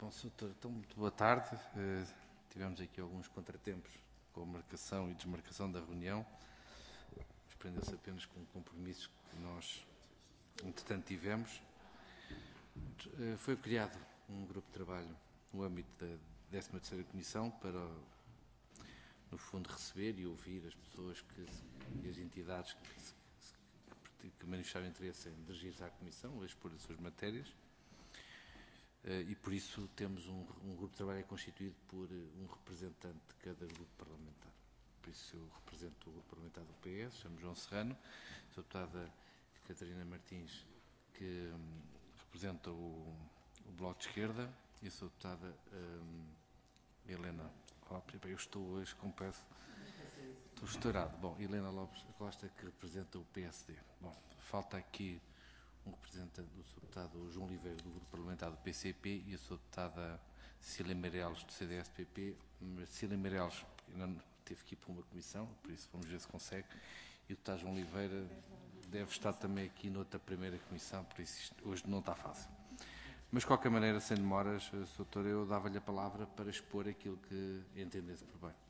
Bom, Sr. Doutor, então, muito boa tarde. Tivemos aqui alguns contratempos com a marcação e desmarcação da reunião. Prendeu-se apenas com compromissos que nós, entretanto, tivemos. Foi criado um grupo de trabalho no âmbito da 13ª Comissão para, no fundo, receber e ouvir as pessoas e as entidades que manifestaram interesse em dirigir-se à Comissão, a expor as suas matérias. E por isso temos um grupo de trabalho constituído por um representante de cada grupo parlamentar. Por isso eu represento o grupo parlamentar do PS, chamo João Serrano, sou a deputada Catarina Martins, que representa o Bloco de Esquerda, e sou a deputada Helena Lopes. Eu estou hoje, confesso, estou estourado. Bom, Helena Lopes Costa, que representa o PSD. Bom, falta aqui um representante do Sr. Deputado João Oliveira, do Grupo Parlamentar do PCP, e a Sra. Deputada Cecília Meireles, do CDS-PP. Cecília Meireles teve que ir para uma comissão, por isso vamos ver se consegue. E o Deputado João Oliveira deve estar também aqui noutra primeira comissão, por isso isto hoje não está fácil. Mas, de qualquer maneira, sem demoras, Sr. Doutor, eu dava-lhe a palavra para expor aquilo que entendesse por bem.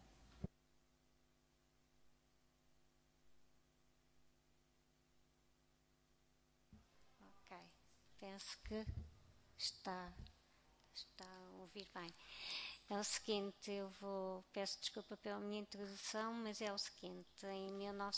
Penso que está a ouvir bem. É o seguinte, peço desculpa pela minha introdução, mas é o seguinte, em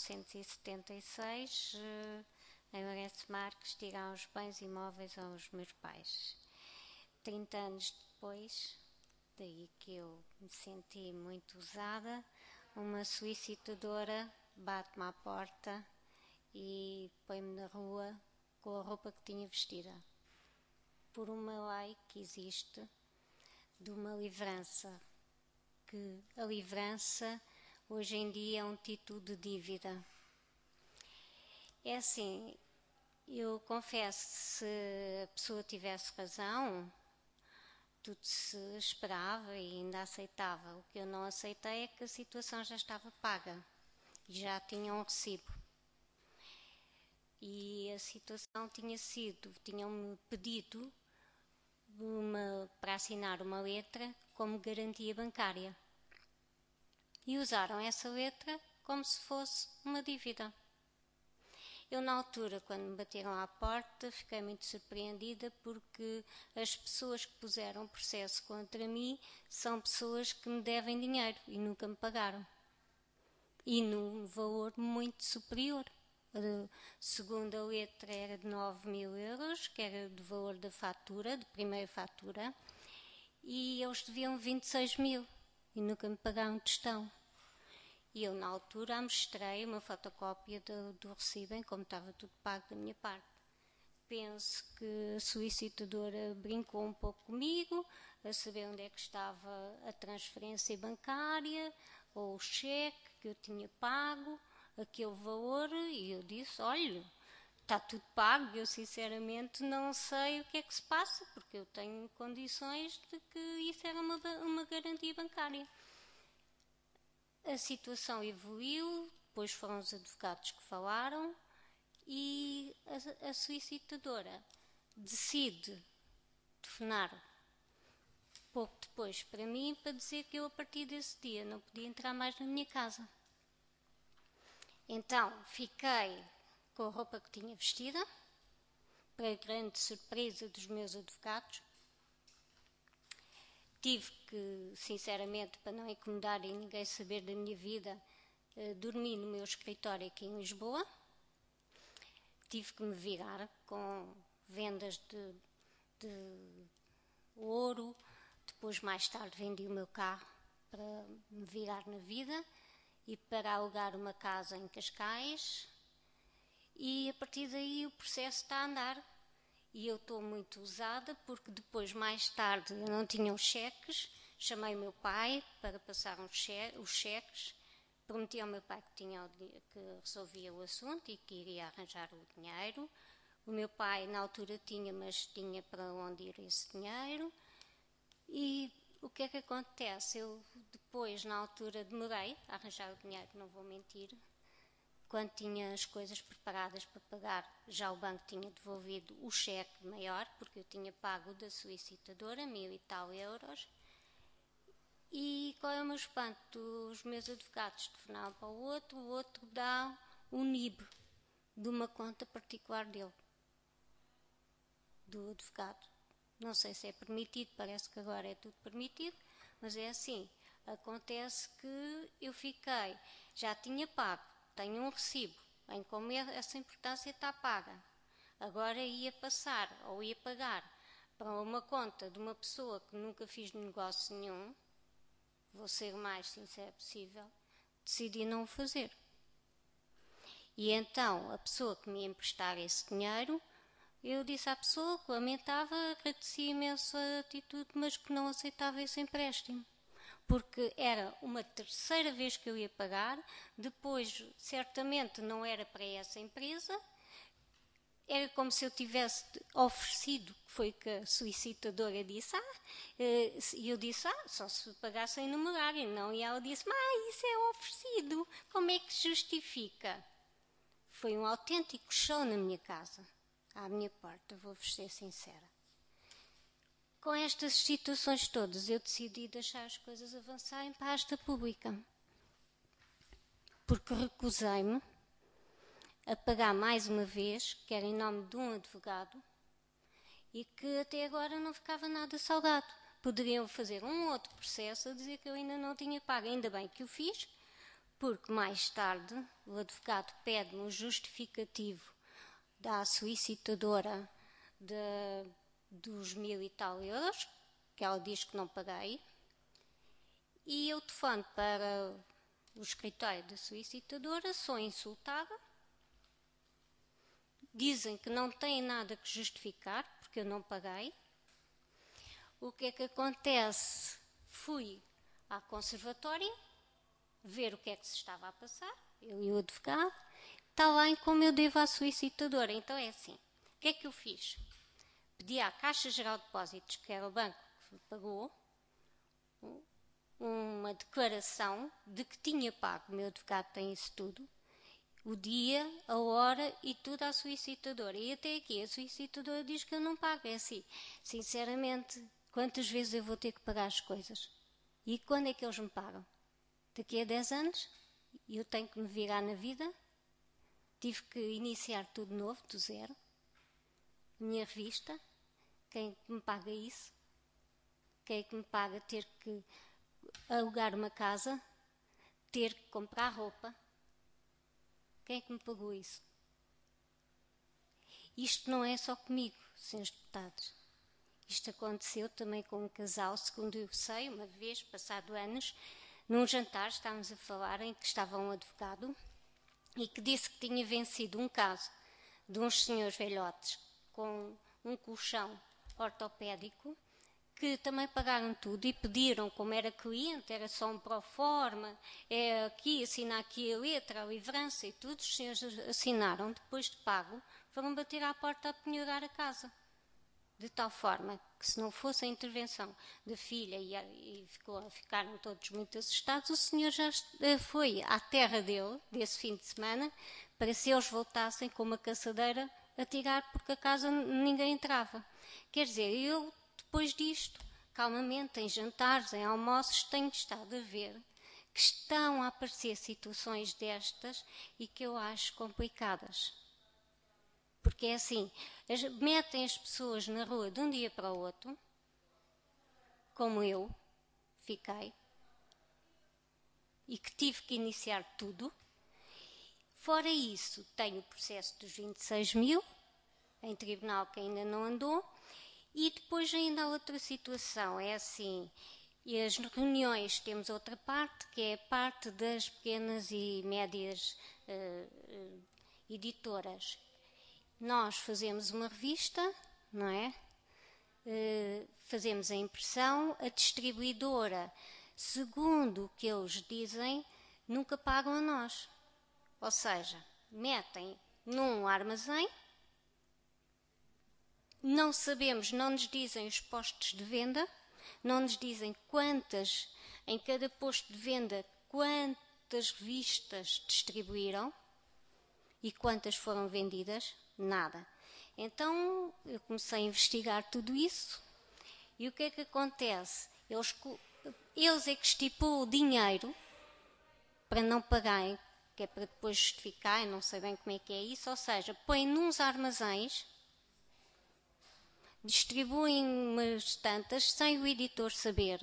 1976, em Lourenço Marques, tiraram os bens imóveis aos meus pais. 30 anos depois, daí que eu me senti muito usada, uma solicitadora bate-me à porta e põe-me na rua com a roupa que tinha vestida, por uma lei que existe de uma livrança, que a livrança hoje em dia é um título de dívida. É assim, eu confesso, se a pessoa tivesse razão, tudo se esperava e ainda aceitava. O que eu não aceitei é que a situação já estava paga e já tinha um recibo. E a situação tinham-me pedido para assinar uma letra como garantia bancária. E usaram essa letra como se fosse uma dívida. Eu, na altura, quando me bateram à porta, fiquei muito surpreendida porque as pessoas que puseram processo contra mim são pessoas que me devem dinheiro e nunca me pagaram. E num valor muito superior. A segunda letra era de 9.000 euros, que era do valor da fatura, de primeira fatura, e eles deviam 26.000 e nunca me pagaram tostão. E eu, na altura, mostrei uma fotocópia do recibo em como estava tudo pago da minha parte. Penso que a solicitadora brincou um pouco comigo, a saber onde é que estava a transferência bancária ou o cheque que eu tinha pago, aquele valor, e eu disse, olha, está tudo pago, eu sinceramente não sei o que é que se passa, porque eu tenho condições de que isso era uma garantia bancária. A situação evoluiu, depois foram os advogados que falaram e a solicitadora decide telefonar pouco depois para mim para dizer que eu, a partir desse dia, não podia entrar mais na minha casa. Então, fiquei com a roupa que tinha vestida, para a grande surpresa dos meus advogados. Tive que, sinceramente, para não incomodar e ninguém saber da minha vida, dormi no meu escritório aqui em Lisboa. Tive que me virar com vendas de ouro. Depois, mais tarde, vendi o meu carro para me virar na vida e para alugar uma casa em Cascais. E a partir daí o processo está a andar. E eu estou muito usada porque depois, mais tarde, eu não tinha os cheques. Chamei o meu pai para passar os cheques. Prometi ao meu pai que resolvia o assunto e que iria arranjar o dinheiro. O meu pai, na altura, mas tinha para onde ir esse dinheiro. E o que é que acontece? Eu depois, na altura, demorei a arranjar o dinheiro, não vou mentir. quando tinha as coisas preparadas para pagar, já o banco tinha devolvido o cheque maior, porque eu tinha pago da solicitadora 1000 e tal euros. E qual é o meu espanto? Os meus advogados telefonavam para o outro dá o NIB de uma conta particular dele, do advogado. Não sei se é permitido, parece que agora é tudo permitido, mas é assim. Acontece que eu fiquei, já tinha pago, tenho um recibo, em como essa importância está paga. Agora ia passar ou ia pagar para uma conta de uma pessoa que nunca fiz negócio nenhum, vou ser o mais sincero possível, decidi não o fazer. E então a pessoa que me ia emprestar esse dinheiro, eu disse à pessoa que lamentava, agradecia imenso a atitude, mas que não aceitava esse empréstimo. Porque era uma terceira vez que eu ia pagar, depois certamente não era para essa empresa, era como se eu tivesse oferecido, que foi que a solicitadora disse, e eu disse, só se pagasse em numerário, não, e ela disse, isso é oferecido, como é que justifica? Foi um autêntico show na minha casa, à minha porta, vou-vos ser sincera. Com estas situações todas, eu decidi deixar as coisas avançarem para a asta pública. Porque recusei-me a pagar mais uma vez, que era em nome de um advogado, e que até agora não ficava nada salgado. Poderiam fazer um outro processo a dizer que eu ainda não tinha pago. Ainda bem que o fiz, porque mais tarde o advogado pede-me um justificativo da solicitadora dos 1000 e tal euros, que ela diz que não paguei, e eu telefono para o escritório da solicitadora, sou insultada, dizem que não têm nada que justificar, porque eu não paguei. O que é que acontece? Fui à conservatória ver o que é que se estava a passar, eu e o advogado, está lá em como eu devo à solicitadora. Então é assim, o que é que eu fiz? Pedi à Caixa Geral de Depósitos, que era o banco que pagou, uma declaração de que tinha pago, o meu advogado tem isso tudo, o dia, a hora e tudo à solicitadora. E até aqui a solicitadora diz que eu não pago. É assim, sinceramente, quantas vezes eu vou ter que pagar as coisas? E quando é que eles me pagam? Daqui a 10 anos? E eu tenho que me virar na vida? Tive que iniciar tudo novo, do zero. Minha revista, quem me paga isso? Quem é que me paga ter que alugar uma casa, ter que comprar roupa? Quem é que me pagou isso? Isto não é só comigo, senhores deputados. Isto aconteceu também com um casal, segundo eu sei, uma vez, passado anos, num jantar, estávamos a falar, em que estava um advogado e que disse que tinha vencido um caso de uns senhores velhotes com um colchão ortopédico, que também pagaram tudo e pediram, como era cliente, era só um proforma, é aqui, assina aqui a letra, a livrança e tudo, os senhores assinaram, depois de pago, foram bater à porta a penhorar a casa. De tal forma que, se não fosse a intervenção da filha e ficaram todos muito assustados, o senhor já foi à terra dele, desse fim de semana, para se eles voltassem com uma caçadeira a tirar, porque a casa ninguém entrava. Quer dizer, eu, depois disto, calmamente, em jantares, em almoços, tenho estado a ver que estão a aparecer situações destas e que eu acho complicadas. Porque é assim, metem as pessoas na rua de um dia para o outro, como eu fiquei, e que tive que iniciar tudo. Fora isso, tenho o processo dos 26 mil, em tribunal, que ainda não andou, e depois ainda há outra situação, é assim, e as reuniões temos outra parte, que é a parte das pequenas e médias editoras. Nós fazemos uma revista, não é? Fazemos a impressão, a distribuidora, segundo o que eles dizem, nunca pagam a nós. Ou seja, metem num armazém, não sabemos, não nos dizem os postos de venda, não nos dizem quantas, em cada posto de venda, quantas revistas distribuíram. E quantas foram vendidas? Nada. Então eu comecei a investigar tudo isso e o que é que acontece? Eles é que estipulam o dinheiro para não pagarem, que é para depois justificar, eu não sei bem como é que é isso, ou seja, põem nos armazéns, distribuem umas tantas sem o editor saber,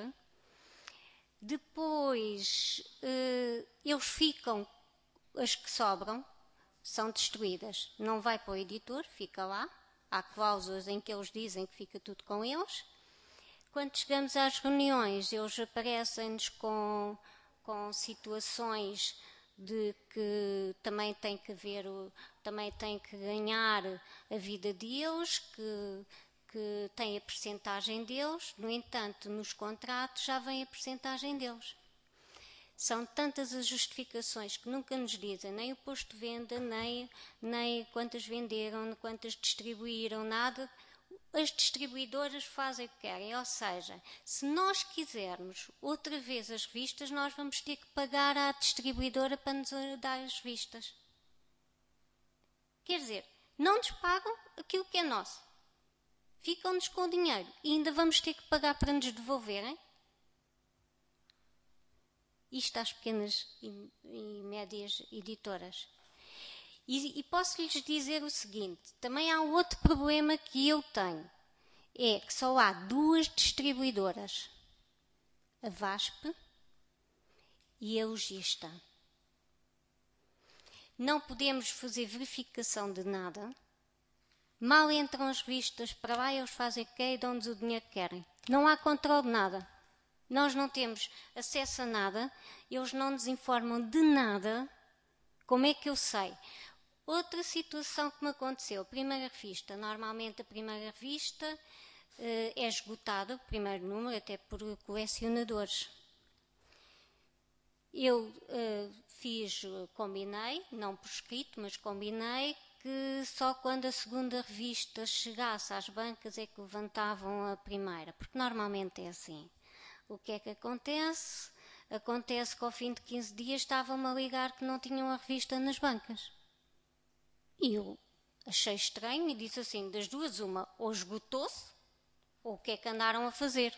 depois eles ficam, as que sobram são destruídas, não vai para o editor, fica lá, há cláusulas em que eles dizem que fica tudo com eles. Quando chegamos às reuniões, eles aparecem-nos com situações de que também tem que haver, também tem que ganhar a vida deles, que tem a percentagem deles. No entanto, nos contratos já vem a percentagem deles. São tantas as justificações que nunca nos dizem nem o posto de venda, nem quantas venderam, nem quantas distribuíram, nada. As distribuidoras fazem o que querem, ou seja, se nós quisermos outra vez as revistas, nós vamos ter que pagar à distribuidora para nos dar as revistas. Quer dizer, não nos pagam aquilo que é nosso. Ficam-nos com o dinheiro e ainda vamos ter que pagar para nos devolverem. Isto às pequenas e médias editoras. E posso-lhes dizer o seguinte, também há outro problema que eu tenho, é que só há 2 distribuidoras, a VASP e a Logista. Não podemos fazer verificação de nada, mal entram as revistas para lá, eles fazem o que querem e dão-nos o dinheiro que querem. Não há controle de nada. Nós não temos acesso a nada, eles não nos informam de nada. Como é que eu sei? Outra situação que me aconteceu, a primeira revista. Normalmente a primeira revista é esgotada, o primeiro número, até por colecionadores. Eu combinei, não por escrito, mas combinei que só quando a segunda revista chegasse às bancas é que levantavam a primeira, porque normalmente é assim. O que é que acontece? Acontece que ao fim de 15 dias estavam-me a ligar que não tinham a revista nas bancas. E eu achei estranho e disse assim, das duas uma, ou esgotou-se, ou o que é que andaram a fazer?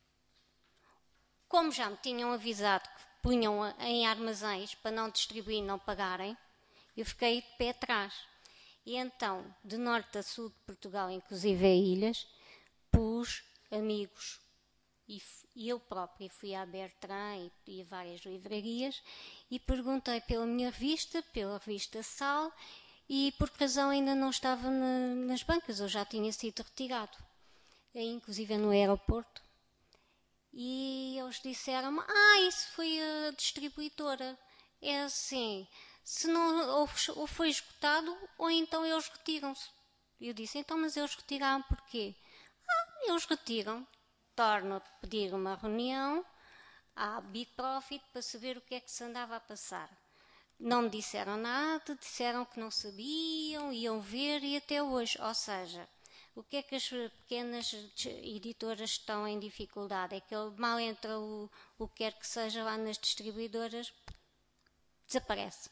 Como já me tinham avisado que punham em armazéns para não distribuir e não pagarem, eu fiquei de pé atrás. E então, de norte a sul de Portugal, inclusive a ilhas, pus amigos. E eu própria fui à Bertrand e a várias livrarias e perguntei pela minha revista, pela revista Sal, e por que razão ainda não estava nas bancas, ou já tinha sido retirado, inclusive no aeroporto. E eles disseram-me, isso foi a distribuidora. É assim, se não, ou foi esgotado, ou então eles retiram-se. Eu disse, então, mas eles retiraram porquê? Eles retiram. Torno a pedir uma reunião à Bitprofit para saber o que é que se andava a passar. Não me disseram nada, disseram que não sabiam, iam ver e até hoje. Ou seja, o que é que as pequenas editoras estão em dificuldade? É que mal entra o que quer que seja lá nas distribuidoras, desaparece.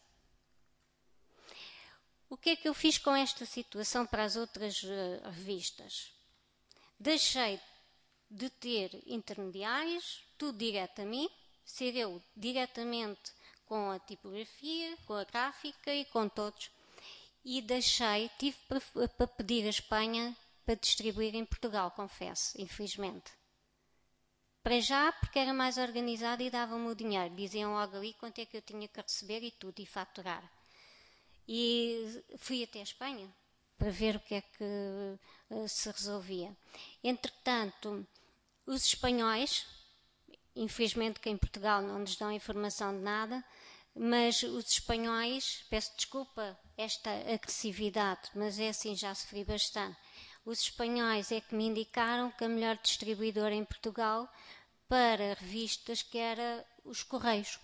O que é que eu fiz com esta situação para as outras revistas? Deixei de ter intermediários, tudo direto a mim, ser eu diretamente com a tipografia, com a gráfica e com todos. E tive para pedir a Espanha para distribuir em Portugal, confesso, infelizmente. Para já, porque era mais organizado e davam-me o dinheiro. Diziam logo ali quanto é que eu tinha que receber e tudo, e faturar. E fui até a Espanha para ver o que é que se resolvia. Entretanto, os espanhóis, infelizmente que em Portugal não nos dão informação de nada, mas os espanhóis, peço desculpa esta agressividade, mas é assim, já sofri bastante. Os espanhóis é que me indicaram que a melhor distribuidora em Portugal para revistas que era os Correios.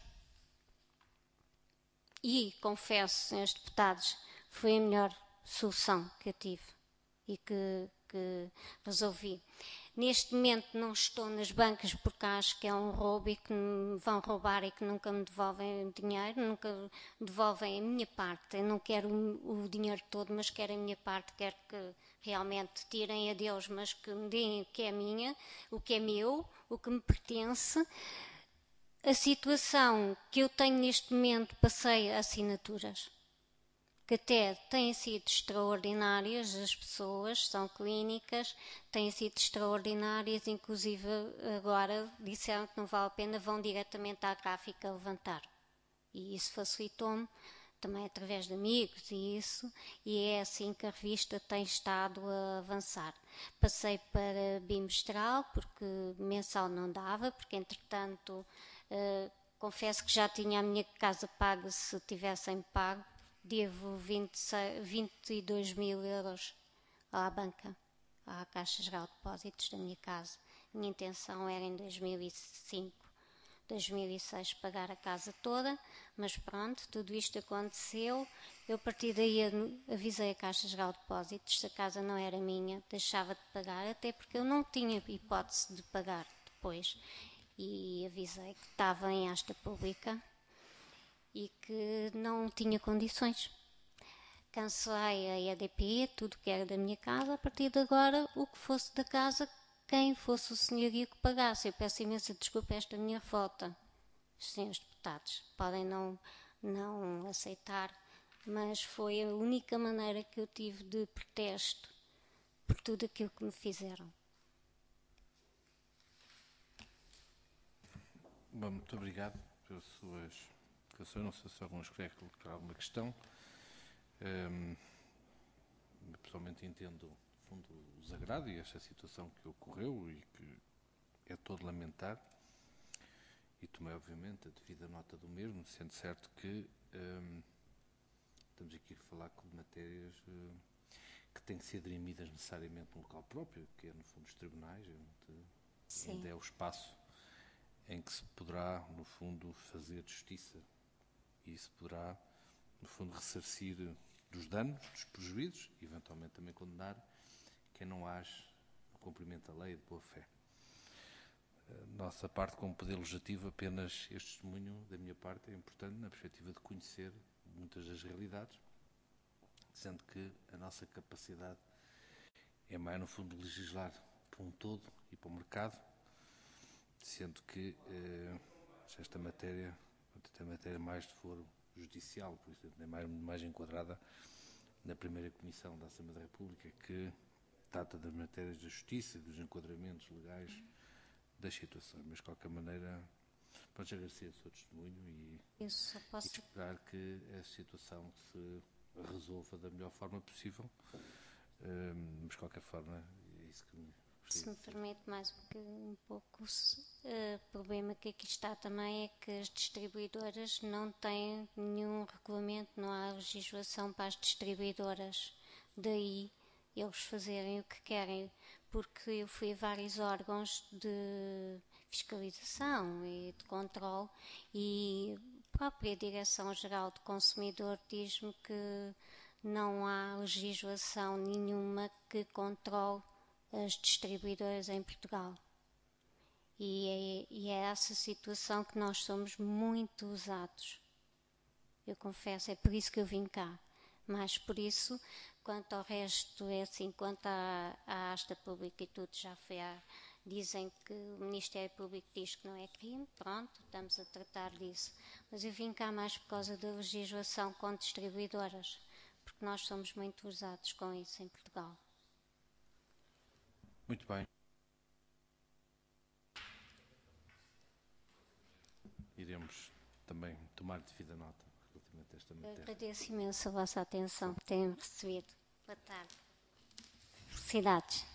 E, confesso, senhores deputados, foi a melhor solução que eu tive e que que resolvi. Neste momento não estou nas bancas porque acho que é um roubo e que me vão roubar e que nunca me devolvem dinheiro, nunca devolvem a minha parte. Eu não quero o dinheiro todo, mas quero a minha parte, quero que realmente tirem a Deus, mas que me deem o que é minha, o que é meu, o que me pertence. A situação que eu tenho neste momento, passei assinaturas que até têm sido extraordinárias, as pessoas são clínicas, têm sido extraordinárias, inclusive agora disseram que não vale a pena, vão diretamente à gráfica levantar. E isso facilitou-me também através de amigos e é assim que a revista tem estado a avançar. Passei para bimestral, porque mensal não dava, porque entretanto confesso que já tinha a minha casa paga se tivessem pago. Devo 22 mil euros à banca, à Caixa Geral de Depósitos da minha casa. A minha intenção era em 2005, 2006 pagar a casa toda, mas pronto, tudo isto aconteceu. Eu a partir daí avisei a Caixa Geral de Depósitos, se a casa não era minha, deixava de pagar, até porque eu não tinha hipótese de pagar depois. E avisei que estava em asta pública e que não tinha condições. Cancelei a EDP, tudo que era da minha casa. A partir de agora, o que fosse da casa, quem fosse o senhorio que pagasse. Eu peço imensa desculpa esta minha revolta. Os senhores deputados podem não aceitar, mas foi a única maneira que eu tive de protesto por tudo aquilo que me fizeram. Bom, muito obrigado pelas suas declarações. Não sei se alguns querem colocar alguma questão. Pessoalmente entendo, no fundo, o desagrado e esta situação que ocorreu e que é todo lamentar. E tomei, obviamente, a devida nota do mesmo, sendo certo que estamos aqui a falar de matérias que têm que ser dirimidas necessariamente no local próprio, que é, no fundo, os tribunais, onde é o espaço em que se poderá, no fundo, fazer justiça e se poderá, no fundo, ressarcir dos danos, dos prejuízos e, eventualmente, também condenar quem não age no cumprimento da lei de boa fé. Nossa parte, como poder legislativo, apenas este testemunho da minha parte é importante na perspectiva de conhecer muitas das realidades, sendo que a nossa capacidade é mais, no fundo, legislar para um todo e para o mercado, sendo que esta matéria mais de foro judicial, por isso é mais enquadrada na primeira Comissão da Assembleia da República, que trata das matérias da justiça e dos enquadramentos legais das situações. Mas, de qualquer maneira, vamos agradecer o seu testemunho e esperar que a situação se resolva da melhor forma possível. Mas, de qualquer forma, é isso que me... Se me permite mais um pouco, o problema que aqui está também é que as distribuidoras não têm nenhum regulamento, não há legislação para as distribuidoras. Daí eles fazerem o que querem, porque eu fui a vários órgãos de fiscalização e de controle e a própria Direção-Geral do Consumidor diz-me que não há legislação nenhuma que controle as distribuidoras em Portugal. E é essa situação que nós somos muito usados. Eu confesso, é por isso que eu vim cá. Mas por isso, quanto ao resto, é assim, quanto à asta pública e tudo, já foi dizem que o Ministério Público diz que não é crime, pronto, estamos a tratar disso. Mas eu vim cá mais por causa da legislação com distribuidoras, porque nós somos muito usados com isso em Portugal. Muito bem. Iremos também tomar devida nota relativamente a esta matéria. Agradeço imenso a vossa atenção por terem recebido. Boa tarde. Felicidades.